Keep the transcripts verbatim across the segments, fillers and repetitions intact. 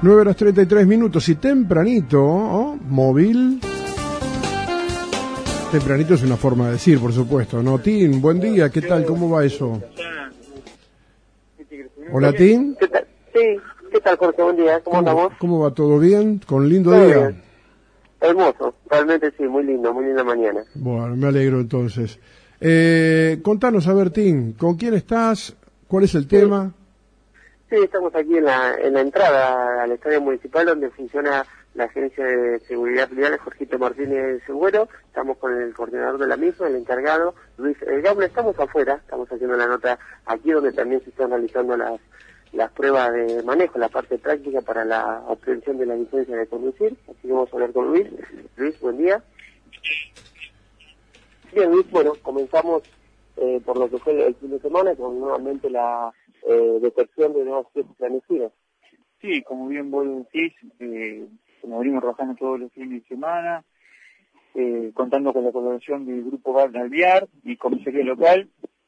nueve horas treinta y tres minutos y tempranito, ¿oh? Móvil. Tempranito es una forma de decir, por supuesto, ¿no? Tim, buen día, ¿qué tal? ¿Cómo va eso? Hola, Tim. ¿Qué tal? Sí, ¿qué tal, Jorge? Buen día, ¿cómo andamos? ¿Cómo va? ¿Todo bien? ¿Con lindo Todo día? bien. Hermoso, realmente sí, muy lindo, muy linda mañana. Bueno, me alegro entonces. Eh, contanos, a ver, Tim, ¿con quién estás? ¿Cuál es el Sí. tema? Sí, estamos aquí en la, en la entrada al estadio municipal donde funciona la Agencia de Seguridad Vial, Jorgito Martínez Güero. Estamos con el coordinador de la misma, el encargado, Luis Gauna. Estamos afuera, estamos haciendo la nota aquí donde también se están realizando las las pruebas de manejo, la parte práctica para la obtención de la licencia de conducir. Así que vamos a hablar con Luis. Luis, buen día. Bien, Luis, bueno, comenzamos eh, por lo que fue el fin de semana con nuevamente la eh, detección de nuevos fiestas clandestinas. Sí, como bien vos decís, eh, nos venimos trabajando todos los fines de semana, eh, contando con la colaboración del Grupo Bar Alvear y Comisaría Local.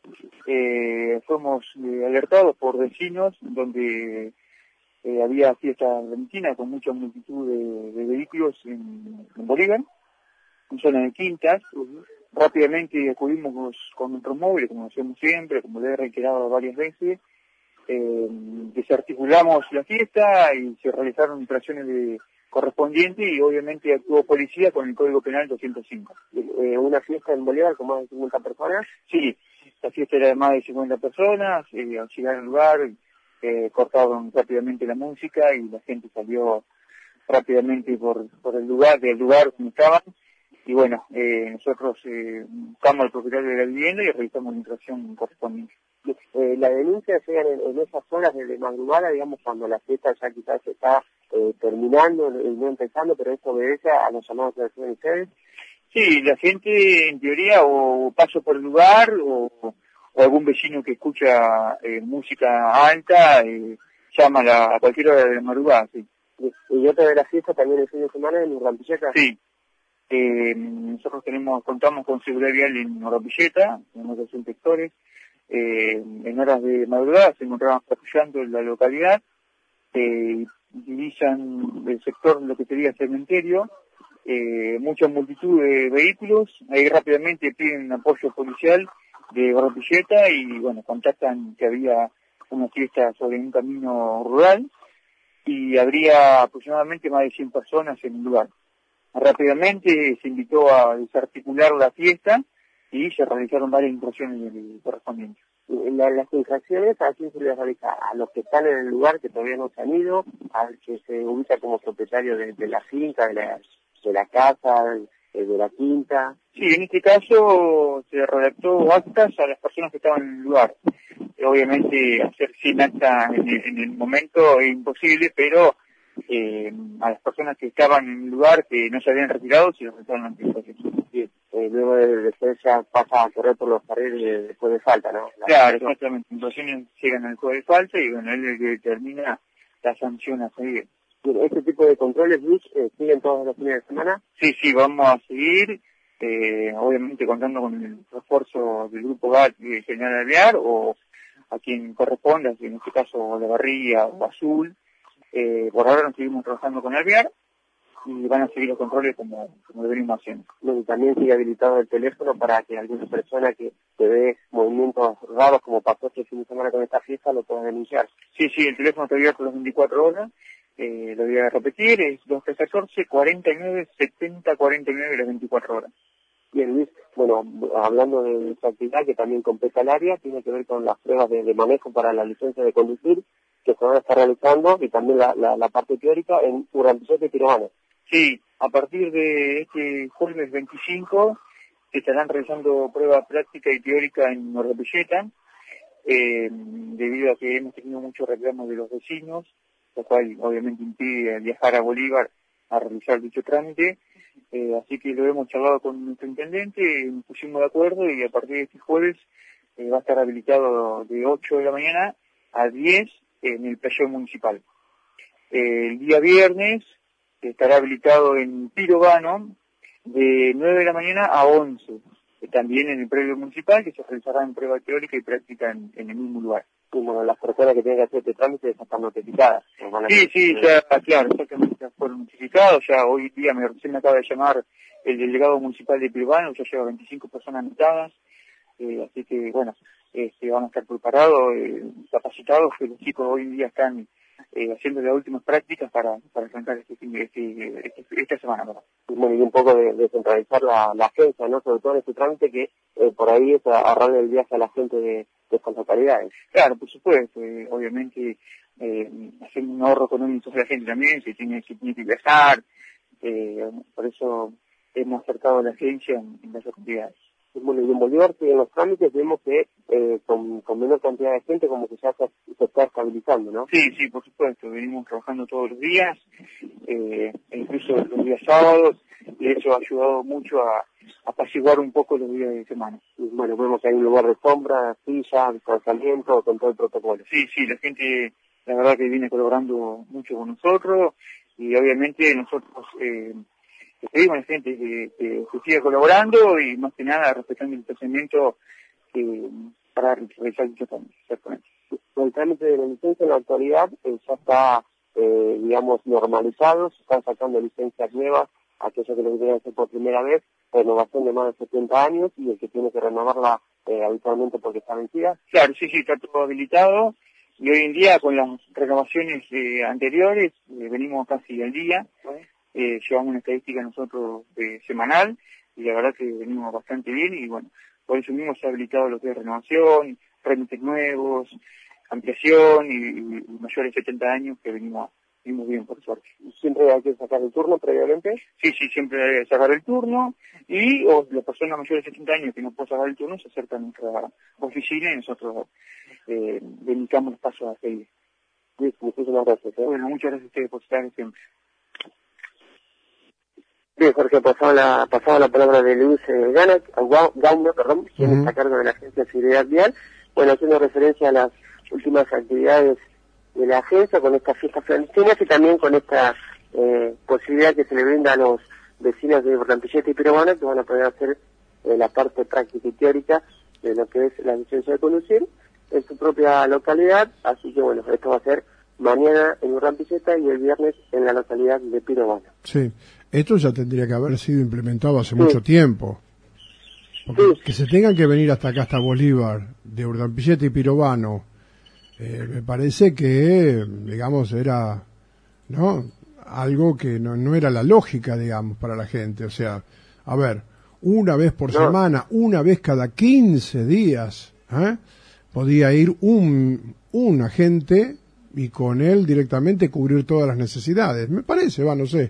Eh, fuimos eh, alertados por vecinos donde eh, había fiesta clandestina con mucha multitud de, de vehículos en, en Bolívar, en zona de Quintas. Uh-huh. Rápidamente acudimos con, con nuestros móviles, como hacemos siempre, como le he reiterado varias veces. Eh, desarticulamos la fiesta y se realizaron infracciones de correspondientes y obviamente actuó policía con el Código Penal doscientos cinco. Eh, ¿Una fiesta en Bolívar con más de cincuenta personas? Sí, la fiesta era de más de cincuenta personas, eh, al llegar al lugar eh, cortaron rápidamente la música y la gente salió rápidamente por, por el lugar, del lugar donde estaban. Y bueno, eh, nosotros eh, buscamos al propietario de la vivienda y realizamos la infracción correspondiente. Eh, la denuncia llegan en, en esas horas de madrugada, digamos, cuando la fiesta ya quizás se está eh, terminando y no empezando, pero eso obedece a los llamados de ustedes. Sí, la gente en teoría o pasa por el lugar o, o algún vecino que escucha eh, música alta eh, llama a, la, a cualquier hora de la madrugada, sí. ¿Y otra de la fiesta también el fin de semana en Urrampilleta? Sí. Eh, nosotros tenemos, contamos con seguridad vial en Urrampilleta, tenemos dos inspectores. Eh, en horas de madrugada se encontraban patrullando en la localidad, eh, utilizan el sector, lo que sería cementerio, eh, mucha multitud de vehículos, ahí rápidamente piden apoyo policial de Urrampilleta y bueno, contactan que había una fiesta sobre un camino rural y habría aproximadamente más de cien personas en el lugar. Rápidamente se invitó a desarticular la fiesta y se realizaron varias infracciones correspondientes. La, las infracciones, ¿a quién se les realiza? ¿A los que están en el lugar que todavía no se han ido? ¿Al que se ubica como propietario de, de la finca, de la, de la casa, de, de la quinta? Sí, en este caso se redactó actas a las personas que estaban en el lugar. Obviamente hacer sin acta en el, en el momento es imposible, pero eh, a las personas que estaban en el lugar que no se habían retirado se les realizaron las infracciones. Sí. Eh, luego de después ya pasa a correr por los carriles después de falta, ¿no? La claro, exactamente. Las infracciones llegan al juego de falta y bueno, él es el que determina la sanción a seguir. ¿Este tipo de controles, Luis, eh, siguen todos los fines de semana? Sí, sí, vamos a seguir, eh, obviamente contando con el refuerzo del Grupo G A T de General Alvear o a quien corresponda, en este caso La Barría o Azul. Eh, por ahora nos seguimos trabajando con Alvear y van a seguir los controles como, como lo venimos haciendo. Bueno, también sigue habilitado el teléfono para que alguna persona que, que ve movimientos raros como pasó este fin de semana con esta fiesta lo pueda denunciar. Sí, sí, el teléfono está abierto las veinticuatro horas, eh, lo voy a repetir, es dos tres uno cuatro, cuarenta y nueve, setenta, cuarenta y nueve las veinticuatro horas. Bien, Luis, bueno, hablando de su actividad que también compete al área, tiene que ver con las pruebas de, de manejo para la licencia de conducir que se van a estar realizando y también la, la, la parte teórica en Urrampilleta y Tirojana. Sí, a partir de este jueves veinticinco se estarán realizando pruebas práctica y teórica en Urrampilleta, eh, debido a que hemos tenido muchos reclamos de los vecinos, lo cual obviamente impide viajar a Bolívar a realizar dicho trámite, eh, así que lo hemos charlado con nuestro intendente, nos pusimos de acuerdo y a partir de este jueves eh, va a estar habilitado de ocho de la mañana a diez en el playón municipal. Eh, el día viernes estará habilitado en Pirobano de nueve de la mañana a once, eh, también en el predio municipal, que se realizará en prueba teórica y práctica en, en el mismo lugar. y bueno, las personas que tienen que hacer este trámite ya están notificadas. Sí, sí, ya, claro, exactamente, ya fueron notificados, ya hoy día me, recién me acaba de llamar el delegado municipal de Pirovano, ya lleva veinticinco personas anotadas, eh, así que bueno, este, van a estar preparados, eh, capacitados, que los chicos hoy en día están eh, haciendo las últimas prácticas para, para arrancar este, este, este, esta semana, ¿verdad? Bueno, y un poco de, de centralizar la, la agencia, ¿no? Sobre todo en este trámite que eh, por ahí es ahorrarle el viaje a la gente de, de estas localidades. Claro, por supuesto, eh, obviamente eh, hacer un ahorro económico de la gente también, que tiene, que tiene que viajar, eh, por eso hemos acercado a la agencia en, en las actividades. Bueno, y en Bolívar, que en los trámites vemos que eh, con, con menor cantidad de gente como que ya se, se está estabilizando, ¿no? Sí, sí, por supuesto, venimos trabajando todos los días, eh, incluso los días sábados, y eso ha ayudado mucho a apaciguar un poco los días de semana. Y bueno, vemos que hay un lugar de sombra, silla, distanciamiento, con todo el protocolo. Sí, sí, la gente, la verdad que viene colaborando mucho con nosotros, y obviamente nosotros eh, le pedimos a la gente que, que, que siga colaborando, y más que nada respetando el distanciamiento eh, para realizar dicho trámite, exactamente. El trámite de la licencia en la actualidad eh, ya está, eh, digamos, normalizado, se están sacando licencias nuevas, aquellos que lo quieren hacer por primera vez, renovación de más de setenta años, y el que tiene que renovarla eh, habitualmente porque está vencida. Claro, sí, sí, está todo habilitado, y hoy en día con las renovaciones eh, anteriores eh, venimos casi al día, eh, llevamos una estadística nosotros eh, semanal, y la verdad que venimos bastante bien, y bueno, por eso mismo se ha habilitado lo que es renovación, trámites nuevos, ampliación, y, y mayores de setenta años que venimos, venimos bien, por suerte. ¿Siempre hay que sacar el turno previamente? Sí, sí, siempre hay que sacar el turno, y o las personas mayores de setenta años que no pueden sacar el turno se acercan a nuestra oficina y nosotros eh, dedicamos los pasos a seguir. Sí, muchísimas gracias. ¿eh? Bueno, muchas gracias a ustedes por estar siempre. Bien, Jorge, pasaba la, pasaba la palabra de Luis eh, Gana, Gaume, perdón, quien Uh-huh. está a cargo de la Agencia de Seguridad Vial. Bueno, haciendo referencia a las últimas actividades de la agencia con estas fiestas clandestinas y también con esta eh, posibilidad que se le brinda a los vecinos de Rampilleta y Pirovano, que van a poder hacer eh, la parte práctica y teórica de lo que es la licencia de conducir en su propia localidad. Así que bueno, esto va a ser mañana en Rampilleta y el viernes en la localidad de Pirovano. Sí, esto ya tendría que haber sido implementado hace Sí. mucho tiempo. Porque Sí. que se tengan que venir hasta acá, hasta Bolívar, de Urdampilleta y Pirovano, eh, me parece que, digamos, era, ¿no? Algo que no, no era la lógica, digamos, para la gente. O sea, a ver, una vez por No. semana, una vez cada quince días, ¿eh? Podía ir un, un agente y con él directamente cubrir todas las necesidades. Me parece, va, no sé.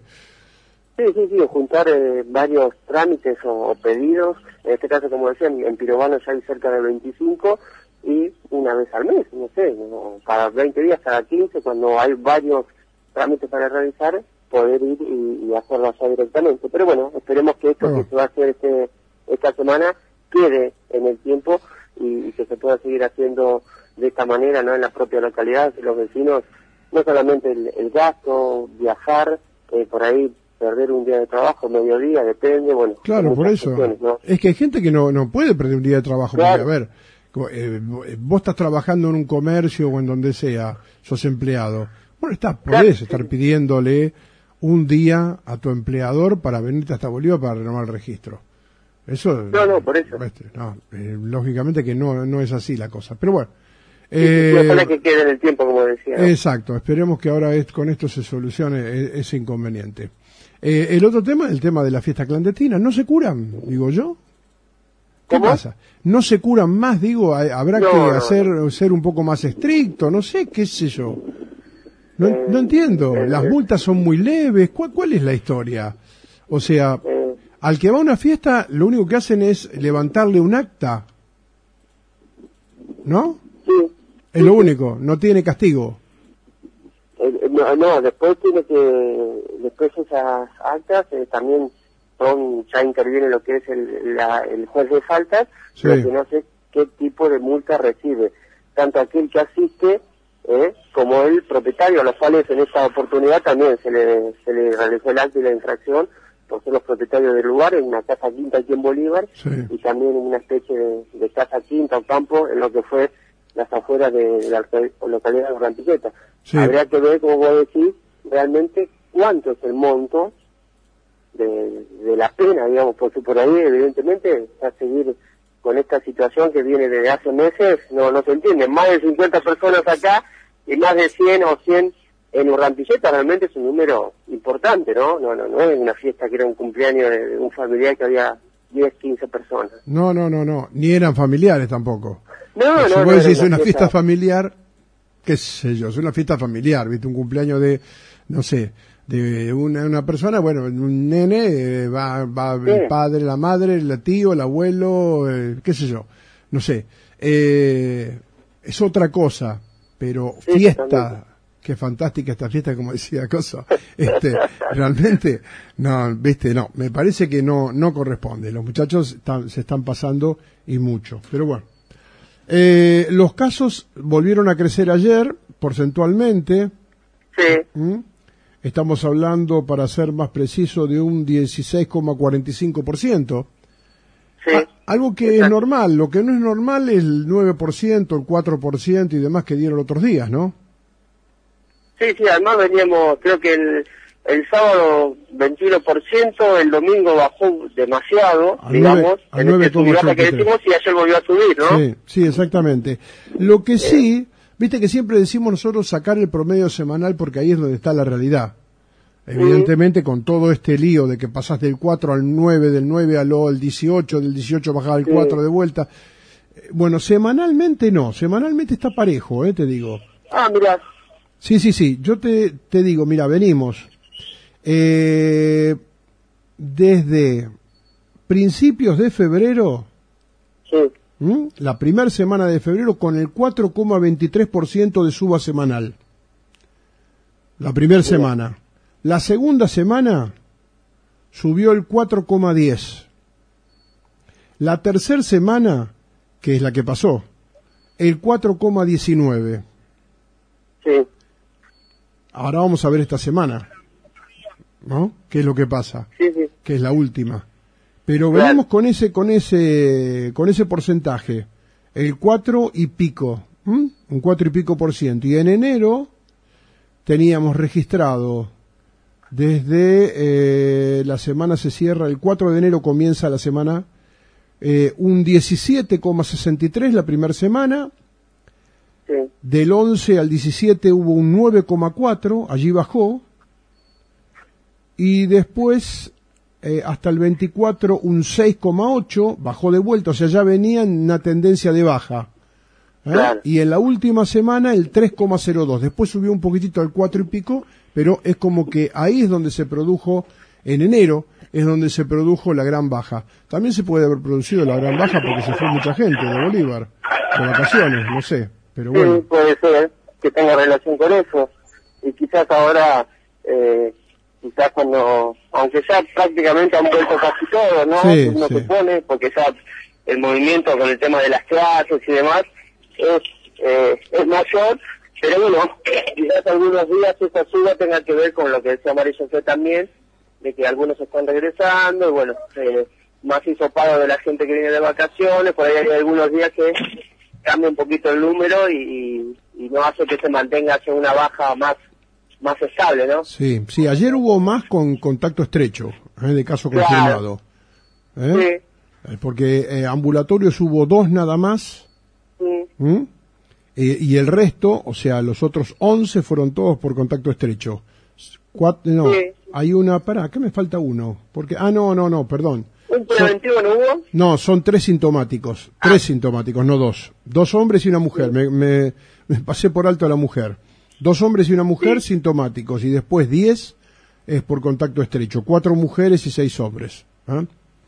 Sí, sí, sí, juntar eh, varios trámites o, o pedidos, en este caso, como decía, en, en Pirovano ya hay cerca de veinticinco, y una vez al mes, no sé, no, cada veinte días, cada quince, cuando hay varios trámites para realizar, poder ir y, y hacerlo allá directamente. Pero bueno, esperemos que esto Bueno. que se va a hacer este, esta semana quede en el tiempo y, y que se pueda seguir haciendo de esta manera, ¿no? En la propia localidad, que los vecinos, no solamente el, el gasto, viajar, eh, por ahí perder un día de trabajo, mediodía, depende, bueno. Claro, por eso. ¿No? Es que hay gente que no, no puede perder un día de trabajo. Claro. Porque, a ver, co- eh, vos estás trabajando en un comercio o en donde sea, sos empleado. Bueno, estás, podés Claro, estar sí. pidiéndole un día a tu empleador para venirte hasta Bolívar para renovar el registro. Eso. No, no, por eso. este, no, eh, lógicamente que no, no es así la cosa. Pero bueno. Sí, sí, eh, sí, ojalá que quede en el tiempo, como decía. ¿no? Exacto, esperemos que ahora es, con esto se solucione e- ese inconveniente. Eh, el otro tema, el tema de la fiesta clandestina, ¿no se curan, digo yo? ¿Qué ¿Cómo? pasa? ¿No se curan más, digo? ¿Hay- ¿Habrá No, que no, hacer ser un poco más estricto? No sé, qué sé yo. No, Eh, no entiendo, eh, las eh. multas son muy leves, ¿cuál, cuál es la historia? O sea, Eh, al que va a una fiesta, lo único que hacen es levantarle un acta, ¿no? sí. Es lo único, no tiene castigo. Eh, eh, no, no, después tiene que, después esas actas eh, también son, ya interviene lo que es el, la, el juez de faltas, Sí. lo que no sé qué tipo de multa recibe, tanto aquel que asiste eh, como el propietario, a los cuales en esta oportunidad también se le, se le realizó el acto y la infracción por ser los propietarios del lugar, en una casa quinta aquí en Bolívar, Sí. y también en una especie de, de casa quinta o campo en lo que fue las afueras de la localidad de Urdampilleta. Sí. Habría que ver, como vos decís, realmente cuánto es el monto de, de la pena, digamos, porque por ahí evidentemente a seguir con esta situación que viene desde hace meses, no, no se entiende. Más de cincuenta personas acá y más de cien o cien en Urdampilleta, realmente es un número importante, ¿no? No, no, no es una fiesta que era un cumpleaños de, de un familiar que había diez, quince personas. No, no, no, no, ni eran familiares tampoco. No, Si no, vos no. decís Era una fiesta fiesta familiar, qué sé yo, es una fiesta familiar, ¿viste? Un cumpleaños de, no sé, de una, una persona, bueno, un nene, eh, va, va Sí. el padre, la madre, el tío, el abuelo, eh, qué sé yo, no sé. Eh, es otra cosa, pero Sí, fiesta, totalmente. qué fantástica esta fiesta, como decía Cosa, este, realmente, no, viste, no, me parece que no, no corresponde, los muchachos están, se están pasando y mucho, pero bueno. Eh, los casos volvieron a crecer ayer, porcentualmente. Sí, ¿Mm? Estamos hablando, para ser más preciso, de un dieciséis coma cuarenta y cinco por ciento. sí. Ah, algo que Exacto. es normal. Lo que no es normal es el nueve por ciento, el cuatro por ciento y demás que dieron otros días, ¿no? Sí, sí, además veníamos, creo que el, el sábado veintiuno por ciento, el domingo bajó demasiado, Al digamos, nueve- al en nueve este coma sub y baja que ochenta y tres. decimos, y ayer volvió a subir, ¿no? Sí, sí, exactamente. Lo que sí, viste que siempre decimos nosotros sacar el promedio semanal porque ahí es donde está la realidad. Evidentemente, con todo este lío de que pasás del cuatro al nueve, del nueve al, al dieciocho, del dieciocho bajás al Sí. cuatro de vuelta. Eh, Bueno, semanalmente no, semanalmente está parejo, eh, te digo. Ah, mira, Sí, sí, sí, yo te, te digo, mira, venimos eh, desde principios de febrero, sí, ¿m? la primera semana de febrero, con el cuatro coma veintitrés por ciento de suba semanal. La primera semana. La segunda semana subió el cuatro coma diez. La tercera semana, que es la que pasó, el cuatro coma diecinueve. sí, Ahora vamos a ver esta semana, ¿no? ¿Qué es lo que pasa? sí, sí, Que es la última. Pero Claro. venimos con ese, con ese, con ese porcentaje, el cuatro y pico, ¿m? un cuatro y pico por ciento. Y en enero teníamos registrado desde eh, la semana se cierra, el cuatro de enero comienza la semana, eh, un diecisiete coma sesenta y tres la primera semana. sí, Del once al diecisiete hubo un nueve coma cuatro, allí bajó. Y después, eh, hasta el veinticuatro, un seis coma ocho, bajó de vuelta, o sea, ya venía en una tendencia de baja. ¿eh? Claro. Y en la última semana el tres coma cero dos, después subió un poquitito al cuatro y pico, pero es como que ahí es donde se produjo, en enero, es donde se produjo la gran baja. También se puede haber producido la gran baja porque se fue mucha gente de Bolívar, de vacaciones, no sé, pero sí, bueno. puede ser que tenga relación con eso. Y quizás ahora, eh, quizás cuando, aunque ya prácticamente han vuelto casi todo, ¿no? Sí, Uno sí. supone, porque ya el movimiento con el tema de las clases y demás es, eh, es mayor, pero bueno, quizás algunos días esa suba tenga que ver con lo que decía María José también, de que algunos están regresando, y bueno, eh, más hisopado de la gente que viene de vacaciones, por ahí hay algunos días que cambia un poquito el número y, y no hace que se mantenga hacia una baja más más estable, ¿no? Sí, sí, ayer hubo más con contacto estrecho, ¿eh? de caso Claro. confirmado. ¿eh? Sí, Eh, Porque eh, ambulatorios hubo dos nada más, sí, ¿m? Eh, y el resto, o sea, los otros once fueron todos por contacto estrecho. Cuatro, no, Sí. hay una, pará, ¿qué me falta uno? Porque, ah, no, no, no, perdón. ¿un Son- preventivo no hubo? no, son tres sintomáticos, tres sintomáticos, no dos. Dos hombres y una mujer, me, me, me pasé por alto a la mujer. Dos hombres y una mujer Sí. sintomáticos, y después diez es por contacto estrecho, cuatro mujeres y seis hombres. ¿ah?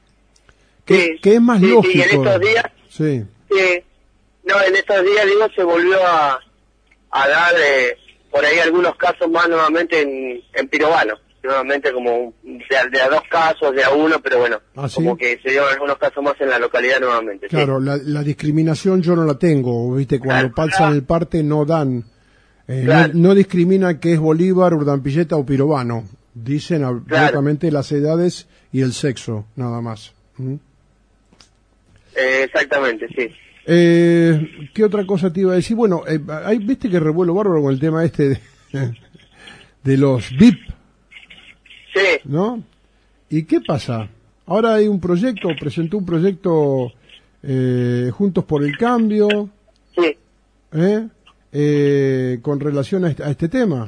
Que, Sí, que es más sí, sí, lógico. y en estos días, Sí, sí, no, en estos días, digo, se volvió a, a dar eh, por ahí algunos casos más nuevamente en, en Pirobano, nuevamente como de, de a dos casos, de a uno, pero bueno, ¿Ah, sí? como que se dieron algunos casos más en la localidad nuevamente. sí. claro, la, la discriminación yo no la tengo, viste, cuando Claro. pasan el parte no dan, eh, Claro. no, no discriminan que es Bolívar, Urdampilleta o Pirobano, dicen abiertamente las edades y el sexo, nada más. ¿Mm? Eh, exactamente, sí. Eh, ¿Qué otra cosa te iba a decir? Bueno, eh, hay, viste que revuelo bárbaro con el tema este de, de los V I P. Sí. ¿No? ¿Y qué pasa? Ahora hay un proyecto, presentó un proyecto eh, Juntos por el Cambio, Sí. ¿eh? Eh, con relación a este, a este tema.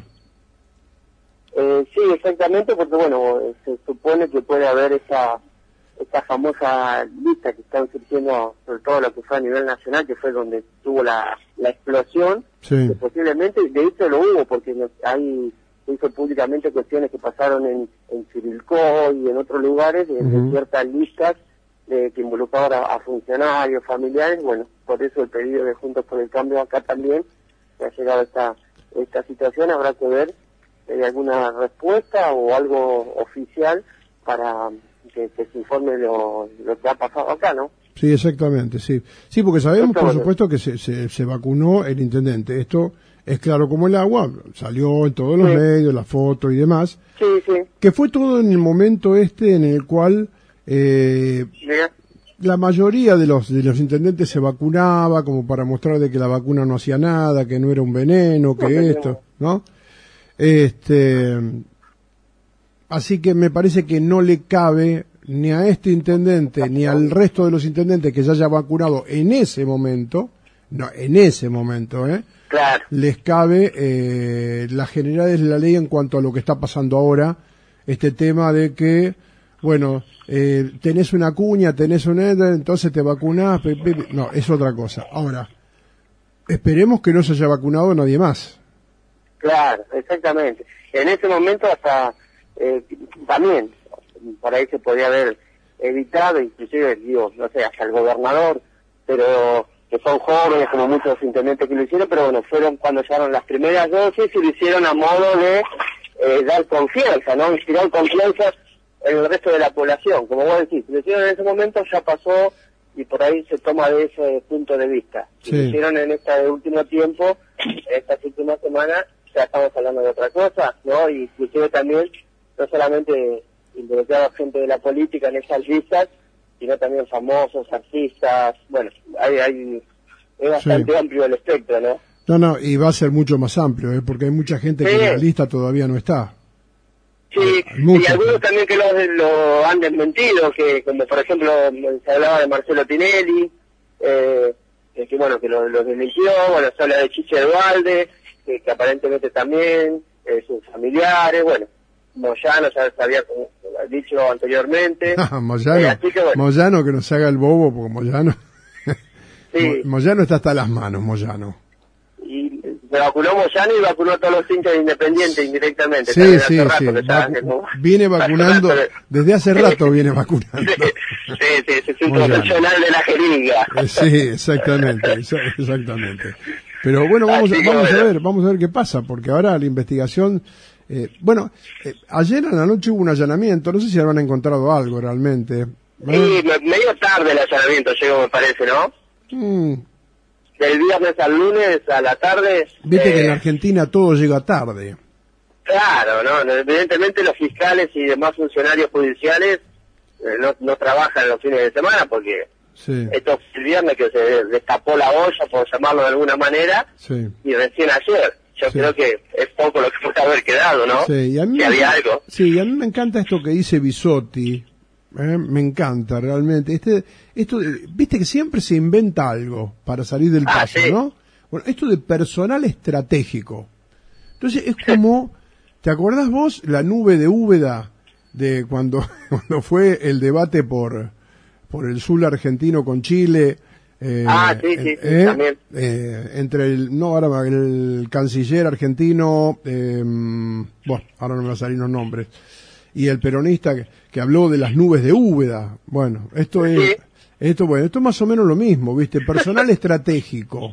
Eh, sí, exactamente, porque bueno, se supone que puede haber esa esta famosa lista que están surgiendo, sobre todo lo que fue a nivel nacional, que fue donde tuvo la, la explosión, Sí. que posiblemente, de hecho lo hubo, porque no- hay, se hizo públicamente cuestiones que pasaron en, en Chivilcoy y en otros lugares, de, de Ujú. ciertas listas de, que involucraban a, a funcionarios, familiares, bueno, por eso el pedido de Juntos por el Cambio acá también, que ha llegado esta, esta situación, habrá que ver si hay alguna respuesta o algo oficial para que, que se informe lo, lo que ha pasado acá, ¿no? Sí, exactamente, sí. Sí, porque sabemos, Esto, por bueno. supuesto, que se, se, se vacunó el intendente. Esto es claro como el agua, salió en todos los Sí. medios, la foto y demás, Sí, sí, que fue todo en el momento este en el cual eh, mira, la mayoría de los de los intendentes se vacunaba como para mostrar de que la vacuna no hacía nada, que no era un veneno, que No, esto, ¿no? Este, así que me parece que no le cabe ni a este intendente ni al resto de los intendentes que ya haya vacunado en ese momento, no, en ese momento, ¿eh? claro, les cabe eh, las generalidades de la ley en cuanto a lo que está pasando ahora, este tema de que, bueno, eh, tenés una cuña, tenés un éter, entonces te vacunás, pe, pe, pe. No, es otra cosa. Ahora, esperemos que no se haya vacunado nadie más. claro, exactamente. En ese momento hasta eh, también, por ahí se podía haber evitado, inclusive, digo, no sé, hasta el gobernador, pero que son jóvenes como muchos intendentes que lo hicieron, pero bueno, fueron cuando llegaron las primeras dosis y lo hicieron a modo de eh, dar confianza, ¿no? Inspirar confianza en el resto de la población. Como vos decís, lo hicieron en ese momento, ya pasó y por ahí se toma de ese punto de vista. Si Sí. lo hicieron en este último tiempo, estas últimas semanas, ya estamos hablando de otra cosa, ¿no? Y inclusive también, no solamente involucrar a gente de la política en esas listas, sino también famosos, artistas, bueno, hay, hay es bastante Sí. amplio el espectro, ¿no? No, no, y va a ser mucho más amplio, ¿eh? Porque hay mucha gente que Sí. en la lista todavía no está. Sí, Hay mucho. y algunos también que lo, lo han desmentido, que como por ejemplo se hablaba de Marcelo Tinelli, eh, que bueno, que lo, lo desmintió, bueno, se habla de Chiche Dualde, que, que aparentemente también, eh, sus familiares, bueno, Moyano ya se había como dicho anteriormente. Moyano, Eh, así que bueno. Moyano que nos haga el bobo, porque Moyano, Sí. Mo- Moyano está hasta las manos, Moyano. Y se vacunó Moyano y vacunó a todos los hinchas de Independiente indirectamente. Sí, también sí, hace rato sí. que ya- Vacu- que no- viene vacunando, hace rato desde hace Sí. rato viene vacunando. Sí, sí, sí, es un Moyano. profesional de la jeringa. Eh, Sí, exactamente, exa- exactamente. Pero bueno, vamos, Así que vamos a bueno. ver, vamos a ver qué pasa, porque ahora la investigación, eh, bueno, eh, ayer a la noche hubo un allanamiento, no sé si habrán encontrado algo realmente. Sí, me- medio tarde el allanamiento llegó, me parece, ¿no? Mm, Del viernes al lunes a la tarde. Viste que en eh, Argentina todo llega tarde. Claro, ¿no? Evidentemente los fiscales y demás funcionarios judiciales eh, no, no trabajan los fines de semana porque Sí, esto fue el viernes que se destapó la olla, por llamarlo de alguna manera, sí. y recién ayer. Yo Sí. creo que es poco lo que puede haber quedado, ¿no? Sí, y a mí Si me- había algo. Sí, y a mí me encanta esto que dice Bisotti. ¿eh? Me encanta realmente. Este, esto, de- viste que siempre se inventa algo para salir del Ah, paso, sí. ¿no? Bueno, esto de personal estratégico. Entonces es como, ¿te acordás vos la nube de Úbeda de cuando, cuando fue el debate por, por el sur argentino con Chile? Eh, Ah, sí, sí, sí, eh, también. eh, entre el, no, ahora el canciller argentino, eh, bueno, ahora no me van a salir los nombres, y el peronista que, que habló de las nubes de Úbeda. Bueno, esto es, Sí. esto, bueno, esto es más o menos lo mismo, ¿viste? Personal estratégico.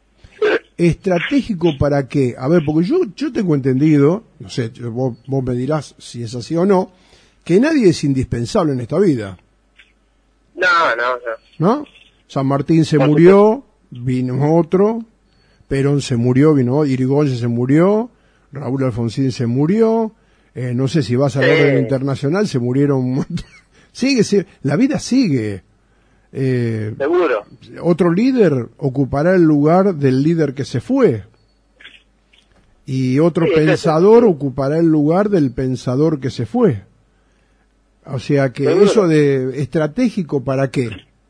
¿Estratégico para qué? A ver, porque yo, yo tengo entendido, no sé, yo- vos, vos me dirás si es así o no, que nadie es indispensable en esta vida, No, no, no. ¿no? San Martín se Por murió, vino otro, Perón se murió, vino otro, Irigoyen se murió, Raúl Alfonsín se murió, eh, no sé si vas al Sí. orden internacional, se murieron un montón. Sigue, sigue, la vida sigue. eh, seguro. Otro líder ocupará el lugar del líder que se fue. Y otro sí, pensador ocupará el lugar del pensador que se fue. O sea que ¿seguro? Eso de estratégico, ¿para qué?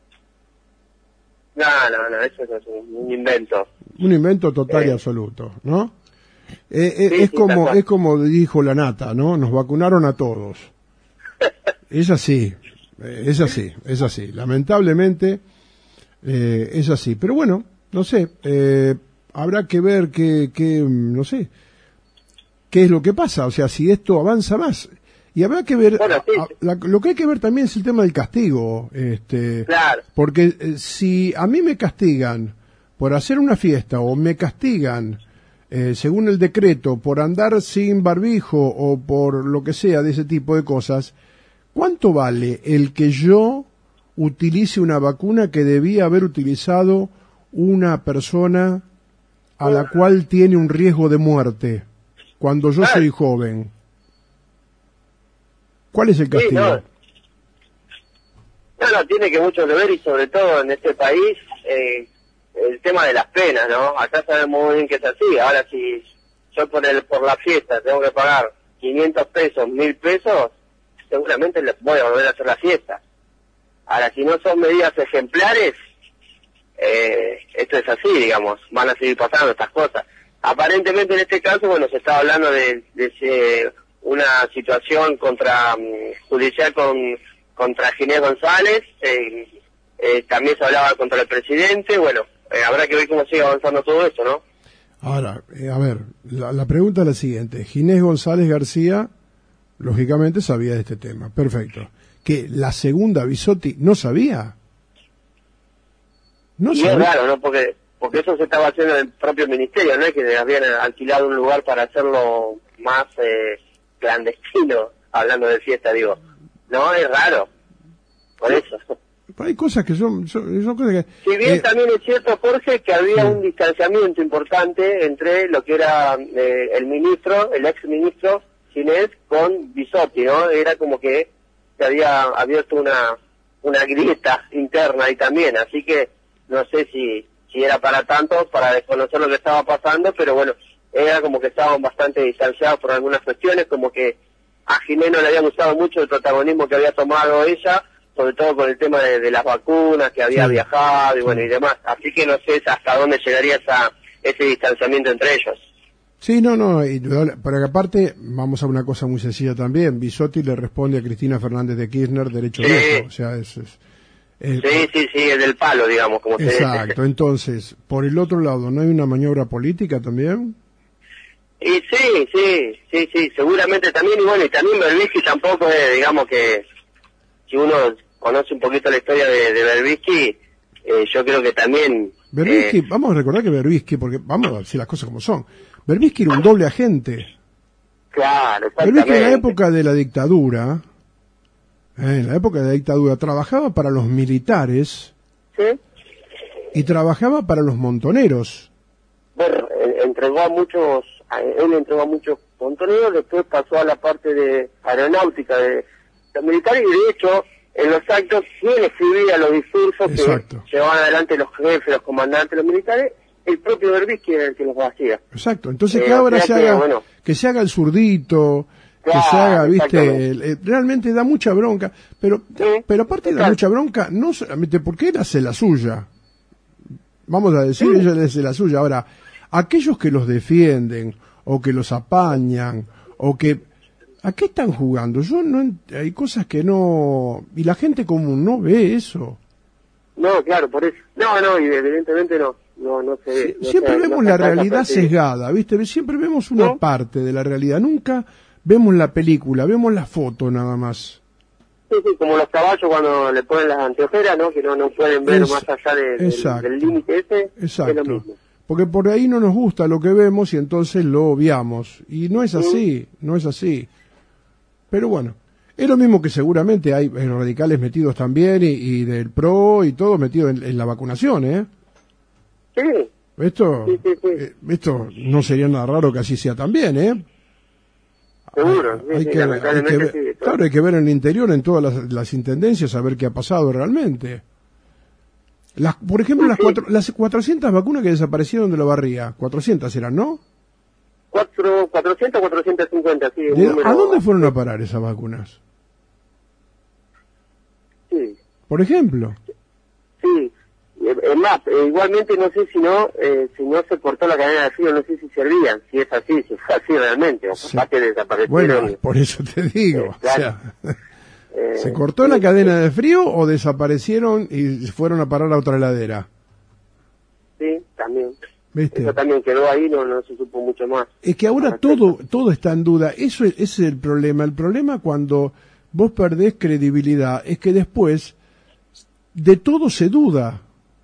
No, no, no, eso es un invento. Un invento total eh. y absoluto, ¿no? Eh, eh, sí, es sí, como es como dijo la Nata, ¿no? Nos vacunaron a todos. Es así, eh, es así, es así. Lamentablemente eh, es así. Pero bueno, no sé, eh, habrá que ver qué, qué, no sé, qué es lo que pasa. O sea, si esto avanza más. Y habrá que ver, bueno, sí. a, la, lo que hay que ver también es el tema del castigo, este, claro. Porque eh, si a mí me castigan por hacer una fiesta o me castigan, eh, según el decreto, por andar sin barbijo o por lo que sea de ese tipo de cosas, ¿cuánto vale el que yo utilice una vacuna que debía haber utilizado una persona a la cual tiene un riesgo de muerte cuando yo soy joven? ¿Cuál es el castigo? Sí, no. no, no, tiene que mucho que ver y sobre todo en este país eh, el tema de las penas, ¿no? Acá sabemos muy bien que es así. Ahora si yo por el por la fiesta tengo que pagar quinientos pesos, mil pesos, seguramente les voy a volver a hacer la fiesta. Ahora si no son medidas ejemplares, eh, esto es así, digamos, van a seguir pasando estas cosas. Aparentemente en este caso, bueno, se está hablando de, de ese... una situación contra um, judicial con contra Ginés González, eh, eh, también se hablaba contra el presidente, bueno, eh, habrá que ver cómo sigue avanzando todo esto, ¿no? Ahora, eh, a ver, la, la pregunta es la siguiente, Ginés González García, lógicamente sabía de este tema, perfecto, que la segunda Bisotti no sabía. No y sabía. Es raro, ¿no? Porque, porque eso se estaba haciendo en el propio ministerio, ¿no? Es que habían alquilado un lugar para hacerlo más... Eh, clandestino, hablando de fiesta, digo, no, es raro, por eso. Hay cosas que son, son, son cosas que... Si bien eh, también es cierto, Jorge, que había sí. un distanciamiento importante entre lo que era eh, el ministro, el ex ministro Ginés, con Bisotti, ¿no? Era como que se había abierto una una grieta interna ahí también, así que no sé si, si era para tanto, para desconocer lo que estaba pasando, pero bueno, era como que estaban bastante distanciados por algunas cuestiones, como que a Ginés no le había gustado mucho el protagonismo que había tomado ella, sobre todo con el tema de, de las vacunas, que había sí. viajado y bueno y demás. Así que no sé hasta dónde llegaría esa, ese distanciamiento entre ellos. Sí, no, no, y, pero que aparte, vamos a una cosa muy sencilla también, Bisotti le responde a Cristina Fernández de Kirchner derecho sí. viejo, o sea, es... es eh, sí, sí, sí, es del palo, digamos, como se dice. Exacto, entonces, por el otro lado, ¿no hay una maniobra política también? Y sí, sí, sí, sí, seguramente también, y bueno, y también Berbisky tampoco es, digamos que, si uno conoce un poquito la historia de, de Berbisky, eh, yo creo que también... Berbisky, eh, vamos a recordar que Berbisky, porque vamos a decir las cosas como son, Berbisky era un doble agente. Claro, exactamente. Berbisky en la época de la dictadura, eh, en la época de la dictadura, trabajaba para los militares, ¿sí? Y trabajaba para los montoneros. Bueno, entregó a muchos, él entregó a muchos montoneros, después pasó a la parte de aeronáutica de los militares y de hecho en los actos quien escribía los discursos Exacto. que llevaban adelante los jefes, los comandantes, los militares, el propio Berbisky era el que los hacía. Exacto, entonces eh, que ahora se haga, que, bueno, que se haga el zurdito, claro, que se haga, viste, el, el, realmente da mucha bronca, pero sí, pero aparte de la mucha bronca, no solamente porque él hace la suya, vamos a decir, sí. ella hace la suya, ahora, aquellos que los defienden, o que los apañan, o que, ¿a qué están jugando? Yo no, hay cosas que no, y la gente común no ve eso. No, claro, por eso, no, no, y evidentemente no. No, no se ve, no siempre se, vemos no la realidad sesgada, ¿viste? Siempre vemos una ¿no? parte de la realidad, nunca vemos la película, vemos la foto nada más. Sí, sí, como los caballos cuando le ponen las anteojeras, ¿no? Que no, no pueden ver es, más allá de, del límite ese. Exacto. Es lo mismo. Porque por ahí no nos gusta lo que vemos y entonces lo obviamos. Y no es así, mm. no es así. Pero bueno, es lo mismo que seguramente hay radicales metidos también y, y del PRO y todo metido en, en la vacunación, ¿eh? Sí. Esto, sí, sí, sí. Eh, esto no sería nada raro que así sea también, ¿eh? Seguro. Hay, hay, sí, que, hay que ver, sí, claro, hay que ver en el interior, en todas las, las intendencias, a ver qué ha pasado realmente. Las, por ejemplo, las, cuatro, las cuatrocientas vacunas que desaparecieron de la barría, cuatrocientas eran, ¿no? Cuatro, cuatrocientas, cuatrocientas cincuenta, sí. ¿De, número... ¿A dónde fueron a parar esas vacunas? Sí. Por ejemplo. Sí. Es más, igualmente no sé si no eh, si no se cortó la cadena de frío, no sé si servían, si es así, si fue así realmente, o Sí. capaz que desaparecieron. Bueno, por eso te digo, Eh, claro. o sea, Eh, ¿se cortó sí, la cadena de frío o desaparecieron y fueron a parar a otra heladera? Sí, también. ¿Viste? Eso también quedó ahí, no no se supo mucho más. Es que ahora todo todo está en duda. Eso es, ese es el problema. El problema cuando vos perdés credibilidad es que después de todo se duda.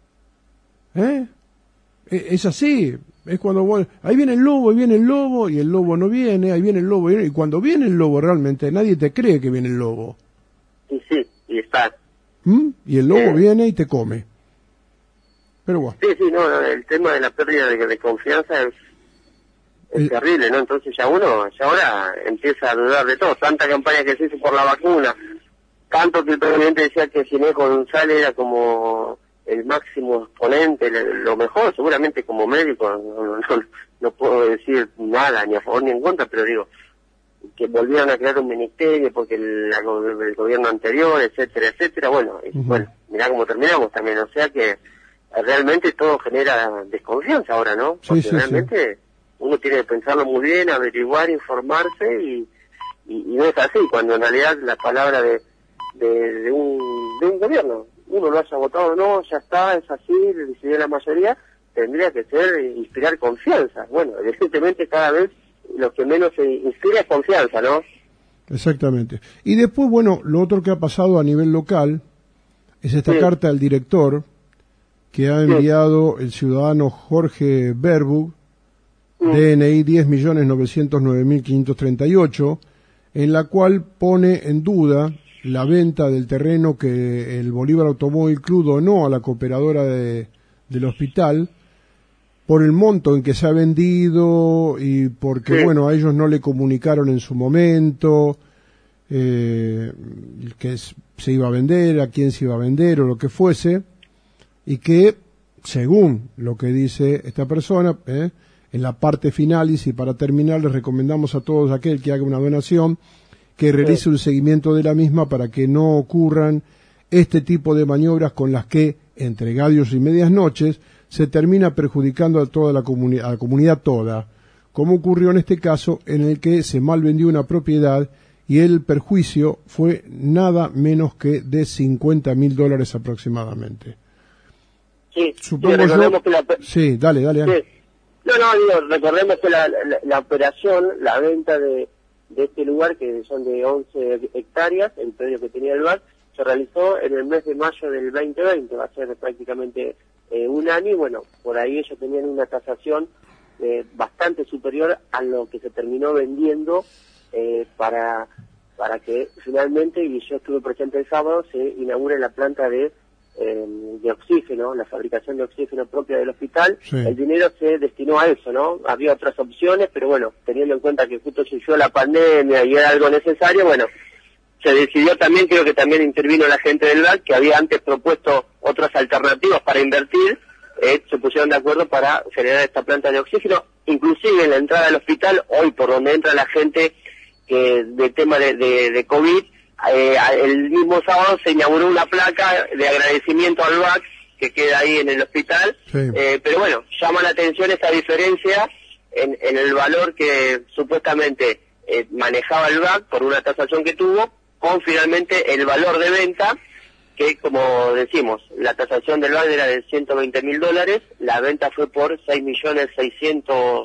¿Eh? E- Es así. Es cuando vos, ahí viene el lobo, ahí viene el lobo, y el lobo no viene, ahí viene el lobo, y cuando viene el lobo realmente nadie te cree que viene el lobo. Y sí, y está. ¿Mm? Y el lobo Eh. viene y te come. Pero bueno. Sí, sí, no, no, el tema de la pérdida de, de confianza es, es Eh. terrible, ¿no? Entonces ya uno, ya ahora empieza a dudar de todo. Tanta campaña que se hizo por la vacuna, tanto que el presidente decía que Gineco González era como el máximo exponente, lo mejor, seguramente como médico, no, no, no, no puedo decir nada, ni a favor ni en contra, pero digo, que volvieron a crear un ministerio porque el, la, el gobierno anterior, etcétera, etcétera, bueno, y, Uh-huh. bueno, mirá cómo terminamos también, o sea que realmente todo genera desconfianza ahora, ¿no? Porque Sí, sí, realmente sí. Uno tiene que pensarlo muy bien, averiguar, informarse y, y, y no es así, cuando en realidad la palabra de, de, de, un, de un gobierno, uno lo haya votado o no, ya está, es así, le decidió la mayoría, tendría que ser inspirar confianza. Bueno, evidentemente cada vez lo que menos se inspira es confianza, ¿no? Exactamente. Y después, bueno, lo otro que ha pasado a nivel local es esta Sí. carta al director que ha enviado el ciudadano Jorge Berbug, Mm. D N I diez millones novecientos nueve mil quinientos treinta y ocho, en la cual pone en duda la venta del terreno que el Bolívar Automóvil Club donó a la cooperadora de, del hospital por el monto en que se ha vendido y porque, Sí. bueno, a ellos no le comunicaron en su momento eh, que es- se iba a vender, a quién se iba a vender o lo que fuese, y que, según lo que dice esta persona, eh, en la parte final, y si para terminar, les recomendamos a todos aquel que haga una donación, que realice un seguimiento de la misma para que no ocurran este tipo de maniobras con las que, entre gallos y medias noches, se termina perjudicando a toda la comunidad, a la comunidad toda, como ocurrió en este caso en el que se mal vendió una propiedad y el perjuicio fue nada menos que de cincuenta mil dólares aproximadamente. Sí, Supongo sí, recordemos yo- que la... Sí, dale, dale. Ana. Sí. No, no, digo, recordemos que la, la, la operación, la venta de, de este lugar, que son de once hectáreas, el predio que tenía el bar, se realizó en el mes de mayo del veinte veinte, va a ser prácticamente eh, un año, y bueno, por ahí ellos tenían una tasación eh, bastante superior a lo que se terminó vendiendo eh, para, para que finalmente, y yo estuve presente el sábado, se inaugure la planta de eh, de oxígeno, la fabricación de oxígeno propia del hospital. Sí. El dinero se destinó a eso, ¿no? Había otras opciones, pero bueno, teniendo en cuenta que justo surgió la pandemia y era algo necesario, bueno, se decidió también, creo que también intervino la gente del B A C, que había antes propuesto otras alternativas para invertir, eh, se pusieron de acuerdo para generar esta planta de oxígeno, inclusive en la entrada al hospital, hoy por donde entra la gente que de tema de, de, de COVID, eh, el mismo sábado se inauguró una placa de agradecimiento al B A C que queda ahí en el hospital, Sí. eh, pero bueno, llama la atención esta diferencia en, en el valor que supuestamente eh, manejaba el B A C por una tasación que tuvo, con finalmente el valor de venta, que como decimos, la tasación del B A C era de ciento veinte mil dólares, la venta fue por seis millones seiscientos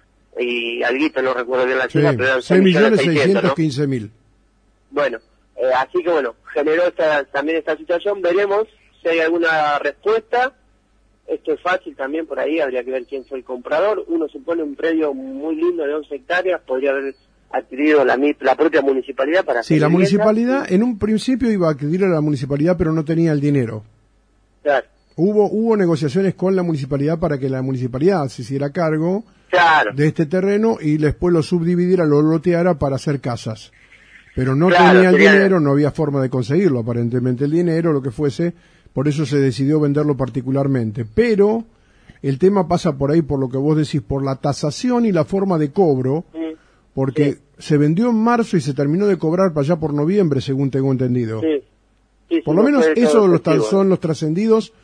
y alguito, no recuerdo bien la Sí, cifra, pero eran seis millones seiscientos, seiscientos ¿no? quince mil. Bueno, eh, así que bueno, generó esta, también esta situación, veremos si hay alguna respuesta. Esto es fácil también, por ahí habría que ver quién fue el comprador. Uno supone un predio muy lindo de once hectáreas, podría haber adquirido la, mi- la propia municipalidad para Sí, hacer la vivienda. municipalidad en un principio iba a adquirir a la municipalidad, pero no tenía el dinero. Claro, Hubo hubo negociaciones con la municipalidad para que la municipalidad se hiciera cargo claro, de este terreno y después lo subdividiera, lo loteara para hacer casas. Pero no Claro, tenía el sería- dinero, no había forma de conseguirlo, aparentemente el dinero, lo que fuese, por eso se decidió venderlo particularmente. Pero el tema pasa por ahí, por lo que vos decís, por la tasación y la forma de cobro, Sí. porque Sí. se vendió en marzo y se terminó de cobrar para allá por noviembre, según tengo entendido. Sí. Sí, Por sí, lo no menos puede ser esos los tan- efectivo. son los trascendidos,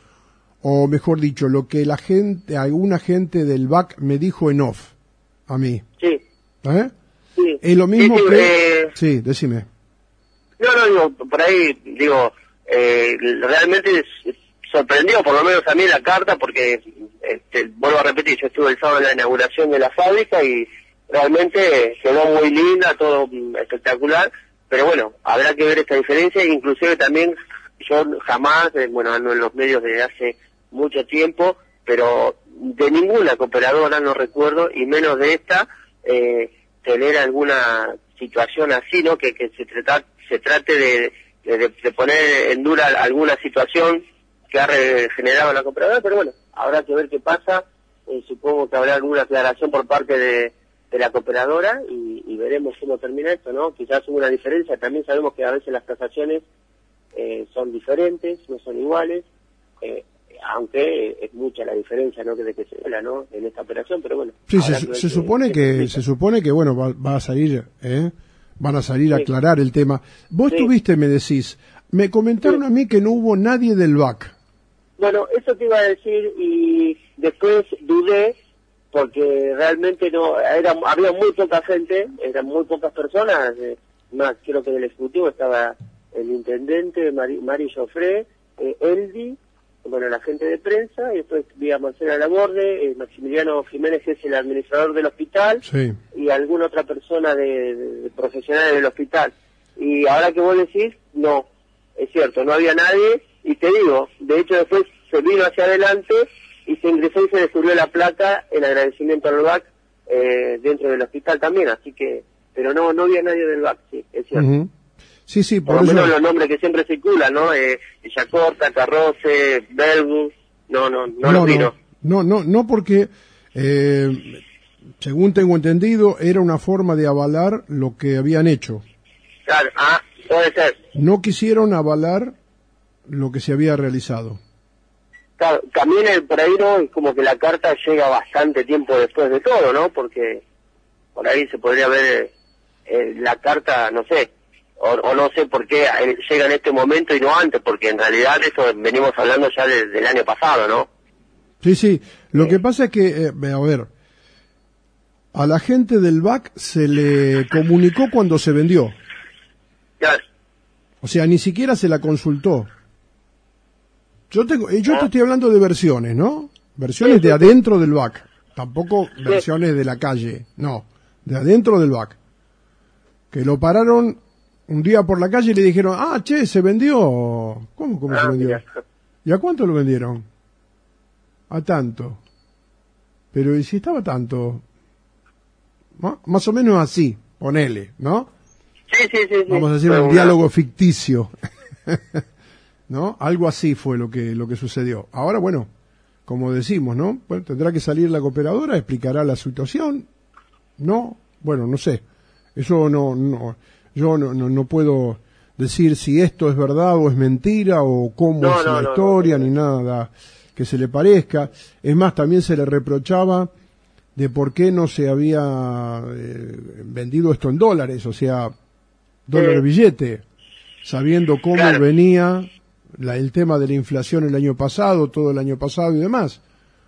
o mejor dicho, lo que la gente, alguna gente del B A C me dijo en off, a mí. Sí, ¿Eh? sí. Es lo mismo Sí, sí, que... eh, Sí, decime. No, no, digo, por ahí, digo, eh, realmente es- sorprendió, por lo menos a mí, la carta, porque, este, vuelvo a repetir, yo estuve el sábado en la inauguración de la fábrica y realmente quedó muy linda, todo mm, espectacular, pero bueno, habrá que ver esta diferencia, e inclusive también yo jamás, eh, bueno, ando en los medios desde hace mucho tiempo, pero de ninguna cooperadora, no recuerdo, y menos de esta, eh, tener alguna situación así, ¿no? Que, que se trata, se trate de, de, de poner en dura alguna situación que ha re- generado la cooperadora, pero bueno, habrá que ver qué pasa, eh, supongo que habrá alguna aclaración por parte de, de la cooperadora y, y veremos cómo termina esto, ¿no? Quizás hubo una diferencia, también sabemos que a veces las tasaciones eh, son diferentes, no son iguales, eh, aunque es mucha la diferencia, ¿no? Que de que se habla, ¿no? En esta operación, pero bueno. Sí, habrá se, que ver se qué- supone qué que significa. se supone que bueno va, va a salir, ¿eh? Van a salir a Sí. aclarar el tema. Vos Sí. tuviste, me decís, me comentaron Sí. a mí que no hubo nadie del B A C. Bueno, eso te iba a decir y después dudé porque realmente no era había muy poca gente, eran muy pocas personas, eh, más creo que del ejecutivo estaba el intendente Mari, Mari Joffre, eh, Eldi, bueno, la gente de prensa, y después vi a Marcela Laborde, eh, Maximiliano Jiménez, que es el administrador del hospital, Sí. y alguna otra persona de, de- de profesionales del hospital. Y ahora que vos decís, no, es cierto, no había nadie, y te digo, de hecho después se vino hacia adelante y se ingresó y se le subió la placa en agradecimiento al B A C eh, dentro del hospital también, así que, pero no, no había nadie del B A C, sí, es cierto. Ujú. Sí, sí, Por por lo eso. menos los nombres que siempre circulan, ¿no? Eh, Villacorta, Carroce, Belbus, no, no, no, los vi, no, no, no, no, porque eh, según tengo entendido era una forma de avalar lo que habían hecho. Claro, ah, puede ser. No quisieron avalar lo que se había realizado. Claro, también eh, por ahí, ¿no? Es como que la carta llega bastante tiempo después de todo, ¿no? Porque por ahí se podría ver eh, eh, la carta, no sé, o, o no sé por qué eh, llega en este momento y no antes, porque en realidad eso venimos hablando ya de- del año pasado, ¿no? Sí, sí. Lo Eh. que pasa es que, eh, a ver, a la gente del B A C se le comunicó cuando se vendió. Claro, O sea, ni siquiera se la consultó. Yo, tengo, eh, yo Ah. te estoy hablando de versiones, ¿no? Versiones Sí, sí, de sí. adentro del B A C. Tampoco versiones de la calle. No, de adentro del B A C. Que lo pararon un día por la calle y le dijeron, ah, che, se vendió. ¿Cómo, cómo se ah, vendió? mira. ¿Y a cuánto lo vendieron? A tanto. Pero ¿y si estaba tanto? ¿No? Más o menos así, ponele, ¿no? Sí, sí, sí, sí. Vamos a hacer Fue un una- diálogo ficticio. ¿No? Algo así fue lo que lo que sucedió. Ahora, bueno, como decimos, ¿no? Bueno, tendrá que salir la cooperadora, explicará la situación. No, bueno, no sé. Eso no, no yo no, no, no puedo decir si esto es verdad o es mentira o cómo No, es no, la no, historia no, no. ni nada que se le parezca. Es más, también se le reprochaba de por qué no se había eh, vendido esto en dólares, o sea, dólar Sí. billete, sabiendo cómo Claro. venía la, el tema de la inflación el año pasado, todo el año pasado y demás.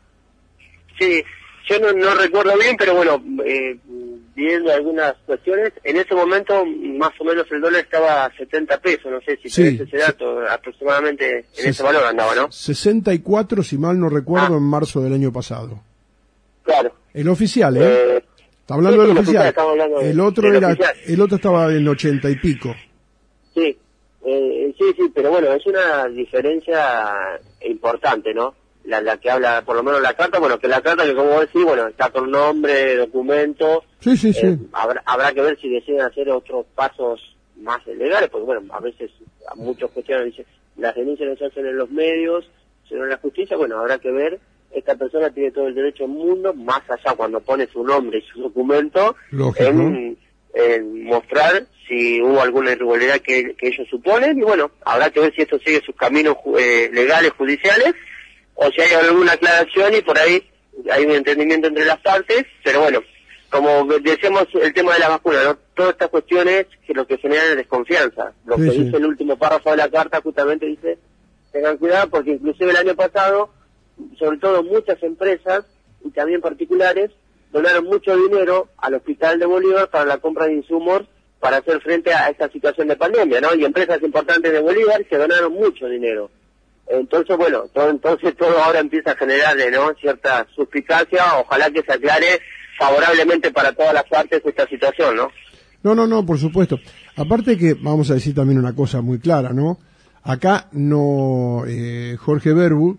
Sí, yo no, no recuerdo bien, pero bueno, eh, viendo algunas cuestiones, en ese momento más o menos el dólar estaba a setenta pesos, no sé si Sí, tenés ese dato, aproximadamente en Sí, ese valor andaba, ¿no? sesenta y cuatro, si mal no recuerdo, Ah. en marzo del año pasado. Claro. El oficial, ¿eh? Eh, Está hablando sí, del el oficial. oficial, estamos hablando de- el otro del era, oficial. el otro estaba en ochenta y pico. sí, eh, sí, sí, pero bueno, es una diferencia importante, ¿no? La, la que habla, por lo menos la carta, bueno, que la carta que como vos decís, bueno, está con nombre, documento, Sí, sí, sí. Eh, habrá, habrá que ver si deciden hacer otros pasos más legales, porque bueno, a veces a muchos cuestionan, dicen, las denuncias no se hacen en los medios, sino en la justicia, bueno, habrá que ver, esta persona tiene todo el derecho del mundo, más allá cuando pone su nombre y su documento, Lógico. en, en mostrar si hubo alguna irregularidad que, que ellos suponen, y bueno, habrá que ver si esto sigue sus caminos eh, legales, judiciales, o si hay alguna aclaración y por ahí hay un entendimiento entre las partes, pero bueno, como decíamos el tema de la vacuna, ¿no? Todas estas cuestiones que lo que generan es desconfianza. Lo sí, que sí. dice el último párrafo de la carta justamente dice, tengan cuidado porque inclusive el año pasado, sobre todo muchas empresas y también particulares, donaron mucho dinero al Hospital de Bolívar para la compra de insumos para hacer frente a esta situación de pandemia, ¿no? Y empresas importantes de Bolívar que donaron mucho dinero. Entonces, bueno, todo, entonces todo ahora empieza a generar, ¿no?, cierta suspicacia, ojalá que se aclare favorablemente para todas las partes esta situación, ¿no? No, no, no, por supuesto. Aparte que, vamos a decir también una cosa muy clara, ¿no? Acá no, eh, Jorge Verbu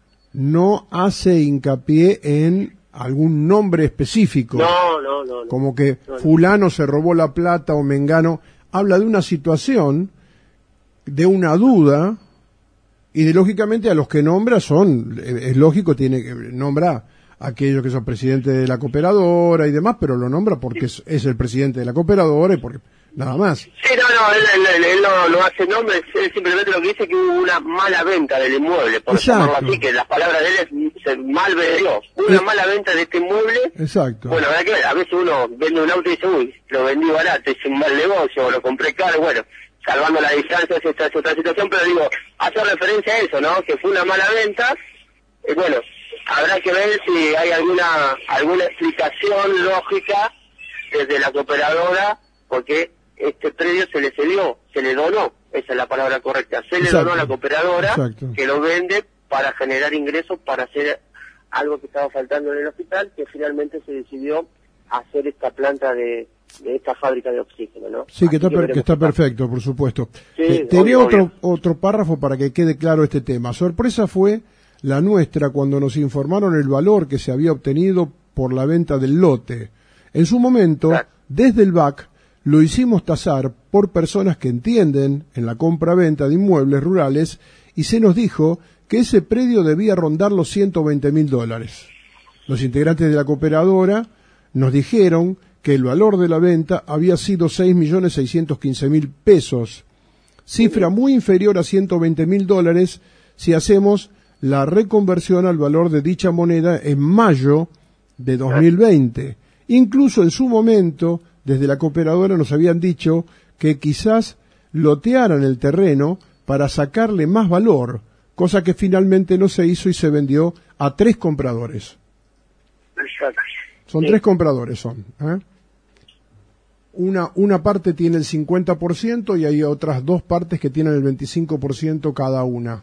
no hace hincapié en algún nombre específico. No, no, no. no. Como que no, no. fulano se robó la plata o mengano. Habla de una situación, de una duda, y de lógicamente a los que nombra son, es lógico, tiene que nombra a aquellos que son presidentes de la cooperadora y demás, pero lo nombra porque es, es el presidente de la cooperadora y porque nada más. Sí, no, no, él, él, él no, no hace nombres, él simplemente lo que dice es que hubo una mala venta del inmueble, por Exacto. llamarlo así, que las palabras de él es se mal vendió. Una es... mala venta de este inmueble. Exacto. Bueno, habrá que ver, a veces uno vende un auto y dice, uy, lo vendí barato, es un mal negocio, o lo compré caro, bueno, salvando la distancia es esta es otra situación, pero digo, hace referencia a eso, ¿no? Que fue una mala venta, y bueno, habrá que ver si hay alguna alguna explicación lógica desde la cooperadora, porque este predio se le cedió, se le donó, esa es la palabra correcta, se le Exacto. donó a la cooperadora, Exacto. que lo vende para generar ingresos, para hacer algo que estaba faltando en el hospital, que finalmente se decidió hacer esta planta de, de esta fábrica de oxígeno, ¿no? Sí, que Así está, que per, que está qué pasa. perfecto, por supuesto. Sí, eh, tenía obvio, otro obvio. otro párrafo para que quede claro este tema. Sorpresa fue la nuestra cuando nos informaron el valor que se había obtenido por la venta del lote. En su momento, Claro. desde el B A C, lo hicimos tasar por personas que entienden en la compra-venta de inmuebles rurales y se nos dijo que ese predio debía rondar los ciento veinte mil dólares. Los integrantes de la cooperadora nos dijeron que el valor de la venta había sido seis millones seiscientos quince mil pesos, cifra muy inferior a ciento veinte mil dólares si hacemos la reconversión al valor de dicha moneda en mayo de dos mil veinte. Incluso en su momento, desde la cooperadora nos habían dicho que quizás lotearan el terreno para sacarle más valor, cosa que finalmente no se hizo y se vendió a tres compradores. Exacto. Son Sí. tres compradores, son. ¿eh? Una, una parte tiene el cincuenta por ciento y hay otras dos partes que tienen el veinticinco por ciento cada una.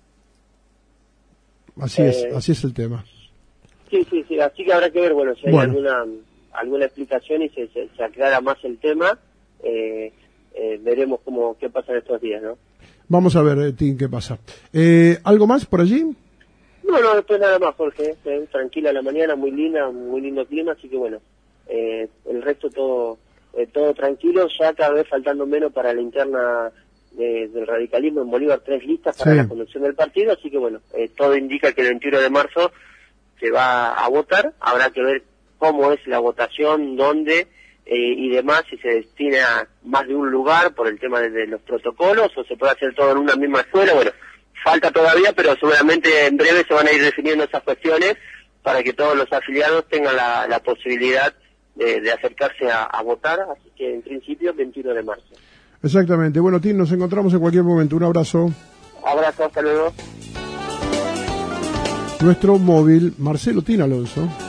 Así Eh, es, así es el tema. Sí, sí, sí, así que habrá que ver, bueno, si hay Bueno. alguna alguna explicación y se, se, se aclara más el tema, eh, eh, veremos cómo qué pasa en estos días, ¿no? Vamos a ver, eh, Tim, qué pasa. Eh, ¿Algo más por allí? No, no, después nada más, Jorge, eh, tranquila la mañana, muy linda, muy lindo clima, así que bueno, eh, el resto todo eh, todo tranquilo, ya cada vez faltando menos para la interna de, del radicalismo en Bolívar, tres listas para Sí. la conducción del partido, así que bueno, eh, todo indica que el veintiuno de marzo se va a votar, habrá que ver cómo es la votación, dónde eh, y demás, si se destina a más de un lugar por el tema de, de los protocolos o se puede hacer todo en una misma escuela, bueno, falta todavía, pero seguramente en breve se van a ir definiendo esas cuestiones para que todos los afiliados tengan la, la posibilidad de, de acercarse a, a votar, así que en principio veintiuno de marzo. Exactamente. Bueno, Tim, nos encontramos en cualquier momento. Un abrazo. Abrazo, hasta luego. Nuestro móvil, Marcelo Tin Alonso.